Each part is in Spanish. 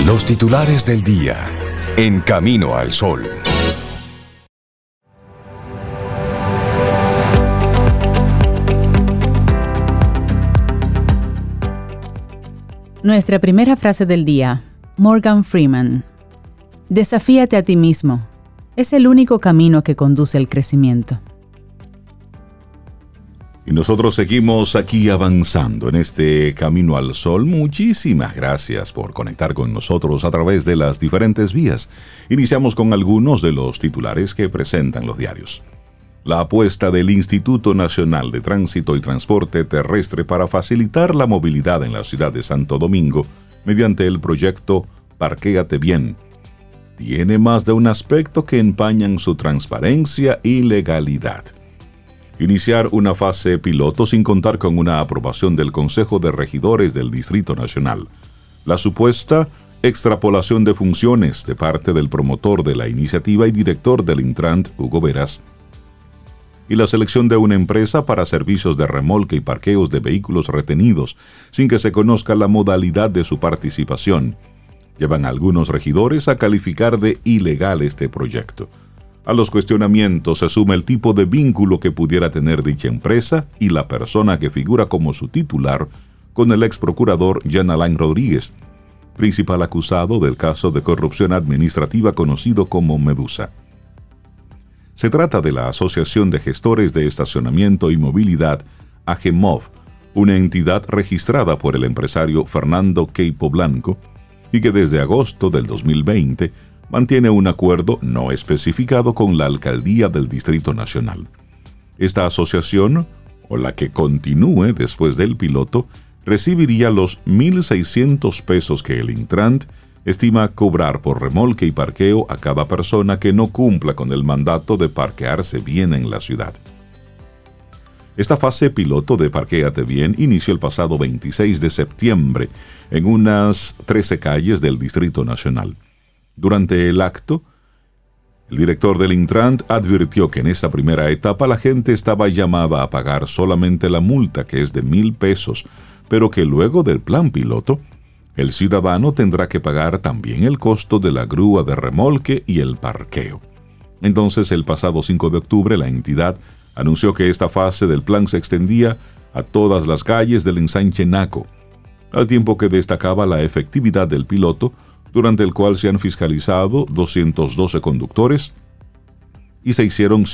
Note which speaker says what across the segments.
Speaker 1: Los titulares del día en Camino al Sol.
Speaker 2: Nuestra primera frase del día, Morgan Freeman. Desafíate a ti mismo. Es el único camino que conduce al crecimiento.
Speaker 3: Y nosotros seguimos aquí avanzando en este Camino al Sol. Muchísimas gracias por conectar con nosotros a través de las diferentes vías. Iniciamos con algunos de los titulares que presentan los diarios. La apuesta del Instituto Nacional de Tránsito y Transporte Terrestre para facilitar la movilidad en la ciudad de Santo Domingo mediante el proyecto Parquéate Bien tiene más de un aspecto que empañan su transparencia y legalidad. Iniciar una fase piloto sin contar con una aprobación del Consejo de Regidores del Distrito Nacional. La supuesta extrapolación de funciones de parte del promotor de la iniciativa y director del Intrant, Hugo Veras, y la selección de una empresa para servicios de remolque y parqueos de vehículos retenidos sin que se conozca la modalidad de su participación, llevan a algunos regidores a calificar de ilegal este proyecto. A los cuestionamientos se suma el tipo de vínculo que pudiera tener dicha empresa y la persona que figura como su titular con el ex procurador Jean Alain Rodríguez, principal acusado del caso de corrupción administrativa conocido como Medusa. Se trata de la Asociación de Gestores de Estacionamiento y Movilidad, AGEMOV, una entidad registrada por el empresario Fernando Queipo Blanco y que desde agosto del 2020 mantiene un acuerdo no especificado con la Alcaldía del Distrito Nacional. Esta asociación, o la que continúe después del piloto, recibiría los 1.600 pesos que el Intrant estima cobrar por remolque y parqueo a cada persona que no cumpla con el mandato de parquearse bien en la ciudad. Esta fase piloto de Parquéate Bien inició el pasado 26 de septiembre en unas 13 calles del Distrito Nacional. Durante el acto, el director del Intrant advirtió que en esta primera etapa la gente estaba llamada a pagar solamente la multa, que es de 1,000 pesos, pero que luego del plan piloto, el ciudadano tendrá que pagar también el costo de la grúa de remolque y el parqueo. Entonces, el pasado 5 de octubre, la entidad anunció que esta fase del plan se extendía a todas las calles del ensanche Naco, al tiempo que destacaba la efectividad del piloto, durante el cual se han fiscalizado 212 conductores y se hicieron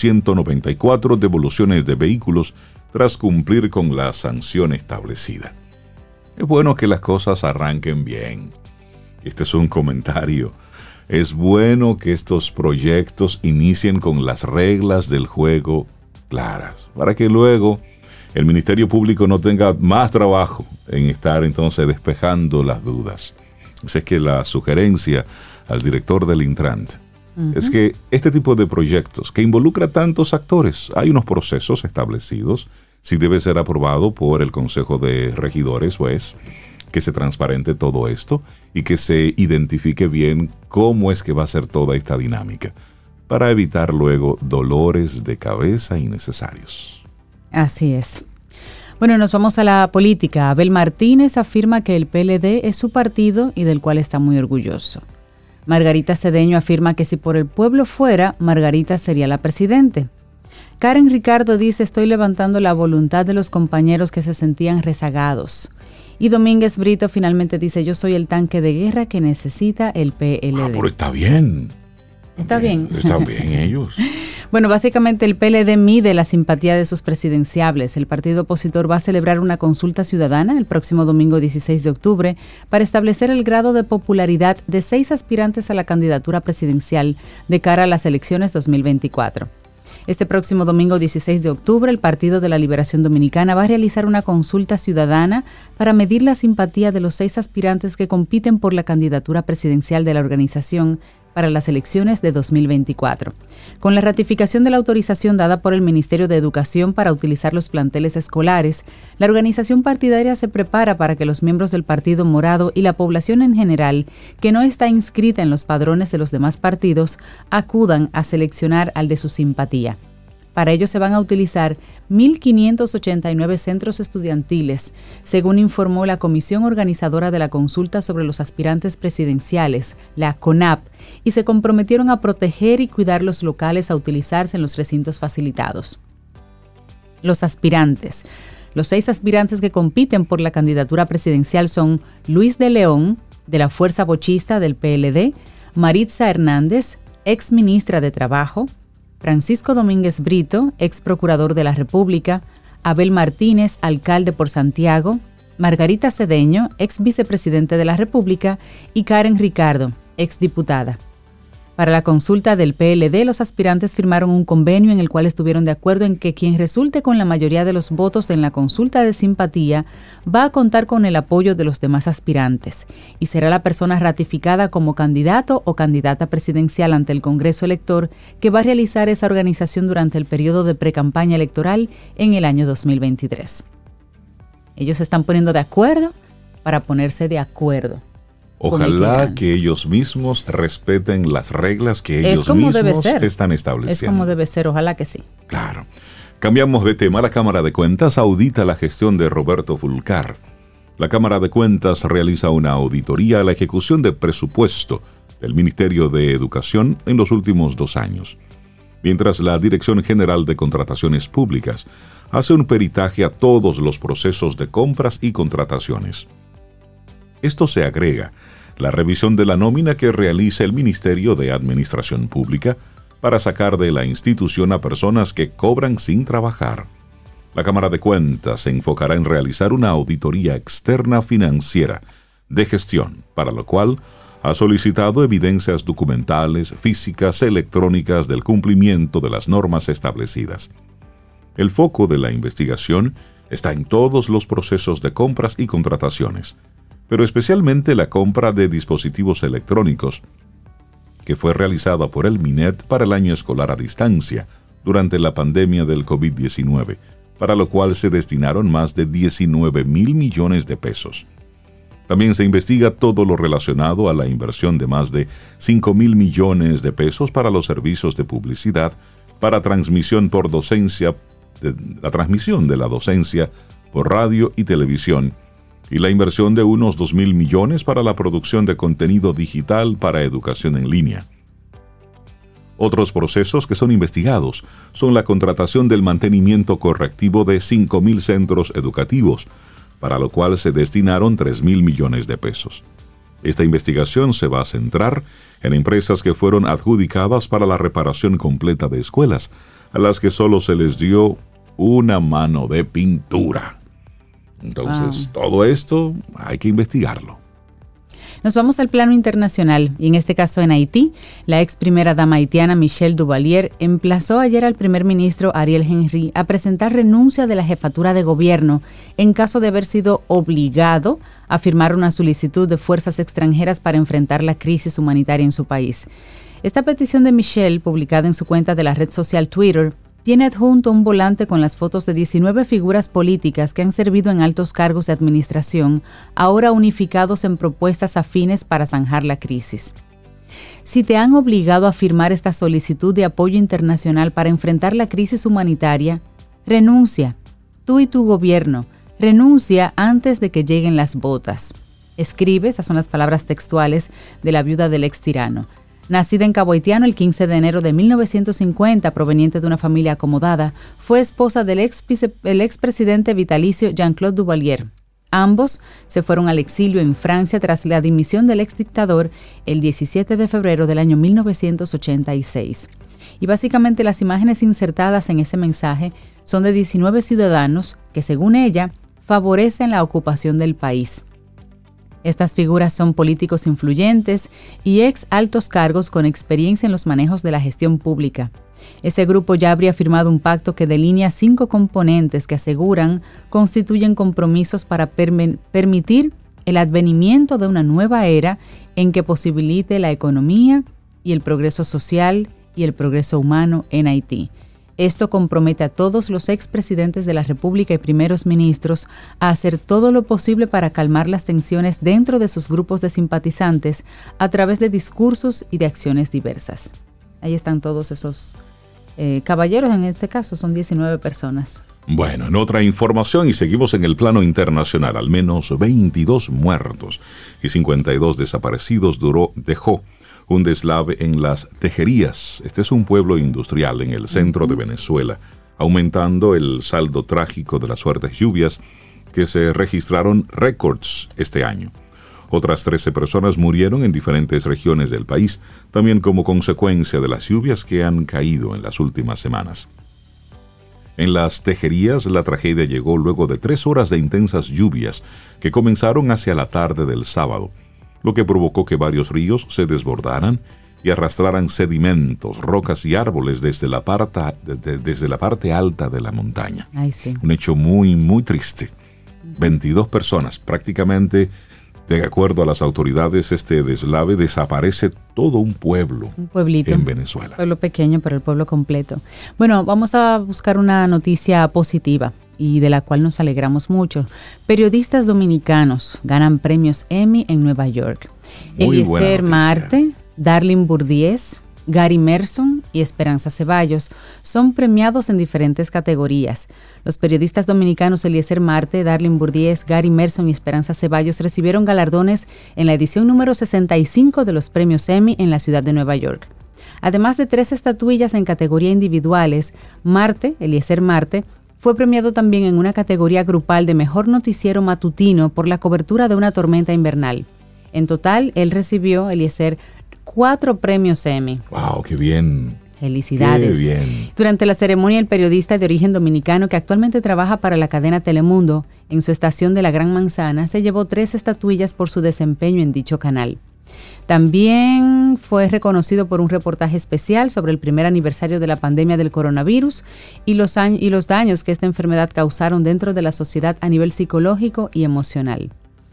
Speaker 3: 194 devoluciones de vehículos tras cumplir con la sanción establecida. Es bueno que las cosas arranquen bien. Este es un comentario. Es bueno que estos proyectos inicien con las reglas del juego claras, para que luego el Ministerio Público no tenga más trabajo en estar entonces despejando las dudas. Esa es que la sugerencia al director del Intrant es que este tipo de proyectos que involucra tantos actores, hay unos procesos establecidos, si debe ser aprobado por el Consejo de Regidores, pues, que se transparente todo esto y que se identifique bien cómo es que va a ser toda esta dinámica, para evitar luego dolores de cabeza innecesarios.
Speaker 2: Así es. Bueno, nos vamos a la política. Abel Martínez afirma que el PLD es su partido y del cual está muy orgulloso. Margarita Cedeño afirma que si por el pueblo fuera, Margarita sería la presidente. Karen Ricardo dice: estoy levantando la voluntad de los compañeros que se sentían rezagados. Y Domínguez Brito finalmente dice: yo soy el tanque de guerra que necesita el PLD.
Speaker 3: Pero está bien.
Speaker 2: Está bien.
Speaker 3: Están bien ellos.
Speaker 2: Bueno, básicamente el PLD mide la simpatía de sus presidenciables. El partido opositor va a celebrar una consulta ciudadana el próximo domingo 16 de octubre para establecer el grado de popularidad de 6 aspirantes a la candidatura presidencial de cara a las elecciones 2024. Este próximo domingo 16 de octubre, el Partido de la Liberación Dominicana va a realizar una consulta ciudadana para medir la simpatía de los 6 aspirantes que compiten por la candidatura presidencial de la organización para las elecciones de 2024. Con la ratificación de la autorización dada por el Ministerio de Educación para utilizar los planteles escolares, la organización partidaria se prepara para que los miembros del Partido Morado y la población en general, que no está inscrita en los padrones de los demás partidos, acudan a seleccionar al de su simpatía. Para ello se van a utilizar 1.589 centros estudiantiles, según informó la Comisión Organizadora de la Consulta sobre los Aspirantes Presidenciales, la CONAP, y se comprometieron a proteger y cuidar los locales a utilizarse en los recintos facilitados. Los aspirantes. Los 6 aspirantes que compiten por la candidatura presidencial son Luis de León, de la Fuerza Bochista del PLD, Maritza Hernández, ex ministra de Trabajo, Francisco Domínguez Brito, ex procurador de la República, Abel Martínez, alcalde por Santiago, Margarita Cedeño, ex vicepresidente de la República, y Karen Ricardo, ex diputada. Para la consulta del PLD, los aspirantes firmaron un convenio en el cual estuvieron de acuerdo en que quien resulte con la mayoría de los votos en la consulta de simpatía va a contar con el apoyo de los demás aspirantes y será la persona ratificada como candidato o candidata presidencial ante el Congreso Elector que va a realizar esa organización durante el periodo de precampaña electoral en el año 2023. Ellos se están poniendo de acuerdo para ponerse de acuerdo.
Speaker 3: Ojalá que ellos mismos respeten las reglas que ellos mismos están estableciendo.
Speaker 2: Es como debe ser, ojalá que sí.
Speaker 3: Claro. Cambiamos de tema. La Cámara de Cuentas audita la gestión de Roberto Fulcar. La Cámara de Cuentas realiza una auditoría a la ejecución de presupuesto del Ministerio de Educación en los últimos 2 años, mientras la Dirección General de Contrataciones Públicas hace un peritaje a todos los procesos de compras y contrataciones. Esto se agrega la revisión de la nómina que realiza el Ministerio de Administración Pública para sacar de la institución a personas que cobran sin trabajar. La Cámara de Cuentas se enfocará en realizar una auditoría externa financiera de gestión, para lo cual ha solicitado evidencias documentales, físicas, electrónicas del cumplimiento de las normas establecidas. El foco de la investigación está en todos los procesos de compras y contrataciones, pero especialmente la compra de dispositivos electrónicos, que fue realizada por el MINET para el año escolar a distancia durante la pandemia del COVID-19, para lo cual se destinaron más de 19,000 millones de pesos. También se investiga todo lo relacionado a la inversión de más de 5,000 millones de pesos para los servicios de publicidad, para transmisión por docencia, la transmisión de la docencia por radio y televisión, y la inversión de unos 2,000 millones para la producción de contenido digital para educación en línea. Otros procesos que son investigados son la contratación del mantenimiento correctivo de 5,000 centros educativos, para lo cual se destinaron 3,000 millones de pesos. Esta investigación se va a centrar en empresas que fueron adjudicadas para la reparación completa de escuelas, a las que solo se les dio una mano de pintura. Entonces, todo esto hay que investigarlo.
Speaker 2: Nos vamos al plano internacional, y en este caso en Haití. La ex primera dama haitiana Michelle Duvalier emplazó ayer al primer ministro Ariel Henry a presentar renuncia de la jefatura de gobierno en caso de haber sido obligado a firmar una solicitud de fuerzas extranjeras para enfrentar la crisis humanitaria en su país. Esta petición de Michelle, publicada en su cuenta de la red social Twitter, tiene adjunto un volante con las fotos de 19 figuras políticas que han servido en altos cargos de administración, ahora unificados en propuestas afines para zanjar la crisis. Si te han obligado a firmar esta solicitud de apoyo internacional para enfrentar la crisis humanitaria, renuncia. Tú y tu gobierno, renuncia antes de que lleguen las botas. Escribe, esas son las palabras textuales de la viuda del ex tirano. Nacida en Cabo Haitiano el 15 de enero de 1950, proveniente de una familia acomodada, fue esposa del expresidente vitalicio Jean-Claude Duvalier. Ambos se fueron al exilio en Francia tras la dimisión del exdictador el 17 de febrero del año 1986. Y básicamente las imágenes insertadas en ese mensaje son de 19 ciudadanos que, según ella, favorecen la ocupación del país. Estas figuras son políticos influyentes y ex altos cargos con experiencia en los manejos de la gestión pública. Ese grupo ya habría firmado un pacto que delinea 5 componentes que aseguran constituyen compromisos para permitir el advenimiento de una nueva era en que posibilite la economía y el progreso social y el progreso humano en Haití. Esto compromete a todos los expresidentes de la República y primeros ministros a hacer todo lo posible para calmar las tensiones dentro de sus grupos de simpatizantes a través de discursos y de acciones diversas. Ahí están todos esos caballeros en este caso, son 19 personas.
Speaker 3: Bueno, en otra información, y seguimos en el plano internacional, al menos 22 muertos y 52 desaparecidos dejó un deslave en Las Tejerías. Este es un pueblo industrial en el centro de Venezuela, aumentando el saldo trágico de las fuertes lluvias que se registraron récords este año. Otras 13 personas murieron en diferentes regiones del país, también como consecuencia de las lluvias que han caído en las últimas semanas. En Las Tejerías, la tragedia llegó luego de 3 horas de intensas lluvias que comenzaron hacia la tarde del sábado, lo que provocó que varios ríos se desbordaran y arrastraran sedimentos, rocas y árboles desde la parte alta de la montaña.
Speaker 2: Ay, sí.
Speaker 3: Un hecho muy, muy triste. 22 personas, prácticamente, de acuerdo a las autoridades, este deslave desaparece todo un pueblo.
Speaker 2: Un pueblito.
Speaker 3: En Venezuela.
Speaker 2: Un pueblo pequeño, pero el pueblo completo. Bueno, vamos a buscar una noticia positiva y de la cual nos alegramos mucho. Periodistas dominicanos ganan premios Emmy en Nueva York. Eliezer Marte, Darlene Bourdies, Gary Merson y Esperanza Ceballos son premiados en diferentes categorías. Los periodistas dominicanos Eliezer Marte, Darlene Bourdies, Gary Merson y Esperanza Ceballos recibieron galardones en la edición número 65 de los premios Emmy en la ciudad de Nueva York. Además de 3 estatuillas en categoría individuales, Eliezer Marte, fue premiado también en una categoría grupal de mejor noticiero matutino por la cobertura de una tormenta invernal. En total, él recibió, Eliezer, 4 premios Emmy.
Speaker 3: ¡Wow, qué bien!
Speaker 2: Felicidades.
Speaker 3: Qué bien.
Speaker 2: Durante la ceremonia, el periodista de origen dominicano que actualmente trabaja para la cadena Telemundo en su estación de la Gran Manzana se llevó 3 estatuillas por su desempeño en dicho canal. También fue reconocido por un reportaje especial sobre el primer aniversario de la pandemia del coronavirus y los daños que esta enfermedad causaron dentro de la sociedad a nivel psicológico y emocional.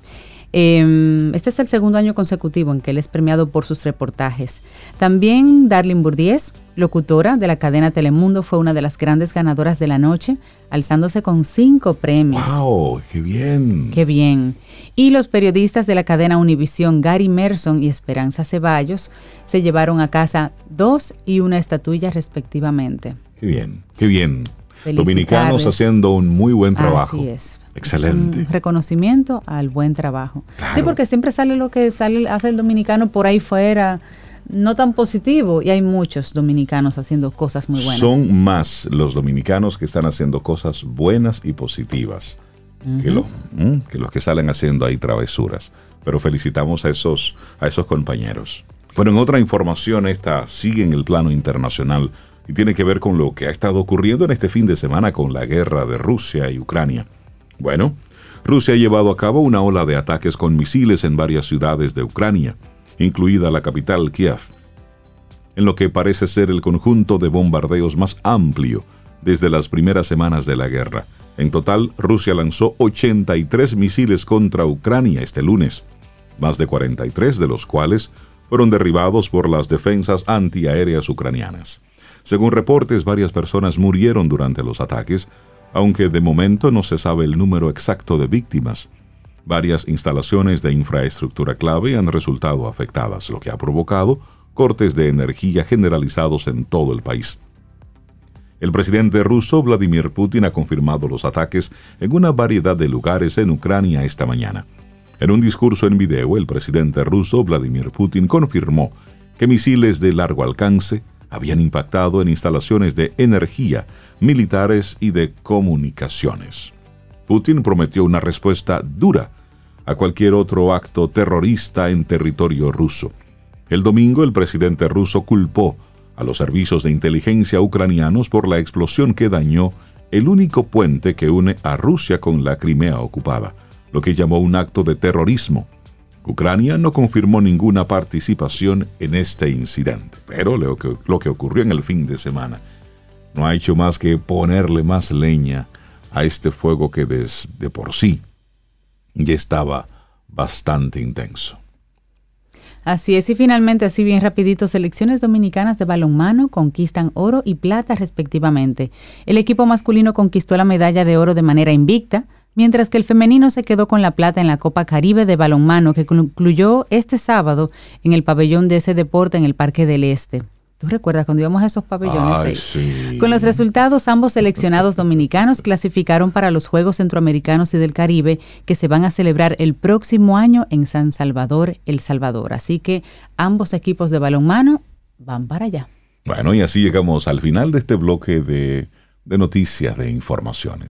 Speaker 2: Este es el segundo año consecutivo en que él es premiado por sus reportajes. También Darlene Bourdies, locutora de la cadena Telemundo, fue una de las grandes ganadoras de la noche, alzándose con 5 premios.
Speaker 3: ¡Wow! ¡Qué bien!
Speaker 2: ¡Qué bien! Y los periodistas de la cadena Univisión, Gary Merson y Esperanza Ceballos, se llevaron a casa 2 y 1 estatuilla respectivamente.
Speaker 3: ¡Qué bien! ¡Qué bien! Dominicanos haciendo un muy buen trabajo.
Speaker 2: Así es.
Speaker 3: Excelente.
Speaker 2: Es un reconocimiento al buen trabajo.
Speaker 3: Claro.
Speaker 2: Sí, porque siempre sale lo que hace el dominicano por ahí fuera, no tan positivo, y hay muchos dominicanos haciendo cosas muy buenas.
Speaker 3: Son más los dominicanos que están haciendo cosas buenas y positivas que los que salen haciendo ahí travesuras. Pero felicitamos a esos compañeros. Bueno, en otra información, esta sigue en el plano internacional y tiene que ver con lo que ha estado ocurriendo en este fin de semana con la guerra de Rusia y Ucrania. Bueno, Rusia ha llevado a cabo una ola de ataques con misiles en varias ciudades de Ucrania, incluida la capital Kiev, en lo que parece ser el conjunto de bombardeos más amplio desde las primeras semanas de la guerra. En total, Rusia lanzó 83 misiles contra Ucrania este lunes, más de 43 de los cuales fueron derribados por las defensas antiaéreas ucranianas. Según reportes, varias personas murieron durante los ataques, aunque de momento no se sabe el número exacto de víctimas. Varias instalaciones de infraestructura clave han resultado afectadas, lo que ha provocado cortes de energía generalizados en todo el país. El presidente ruso Vladimir Putin ha confirmado los ataques en una variedad de lugares en Ucrania esta mañana. En un discurso en video, el presidente ruso Vladimir Putin confirmó que misiles de largo alcance habían impactado en instalaciones de energía, militares y de comunicaciones. Putin prometió una respuesta dura a cualquier otro acto terrorista en territorio ruso. El domingo, el presidente ruso culpó a los servicios de inteligencia ucranianos por la explosión que dañó el único puente que une a Rusia con la Crimea ocupada, lo que llamó un acto de terrorismo. Ucrania no confirmó ninguna participación en este incidente, pero lo que ocurrió en el fin de semana no ha hecho más que ponerle más leña a este fuego que de por sí ya estaba bastante intenso.
Speaker 2: Así es, y finalmente, así bien rapidito, selecciones dominicanas de balonmano conquistan oro y plata respectivamente. El equipo masculino conquistó la medalla de oro de manera invicta, mientras que el femenino se quedó con la plata en la Copa Caribe de balonmano que concluyó este sábado en el pabellón de ese deporte en el Parque del Este. ¿Tú recuerdas cuando íbamos a esos pabellones?
Speaker 3: Ay, sí.
Speaker 2: Con los resultados, ambos seleccionados dominicanos clasificaron para los Juegos Centroamericanos y del Caribe que se van a celebrar el próximo año en San Salvador, El Salvador. Así que ambos equipos de balonmano van para allá.
Speaker 3: Bueno, y así llegamos al final de este bloque de noticias, de informaciones.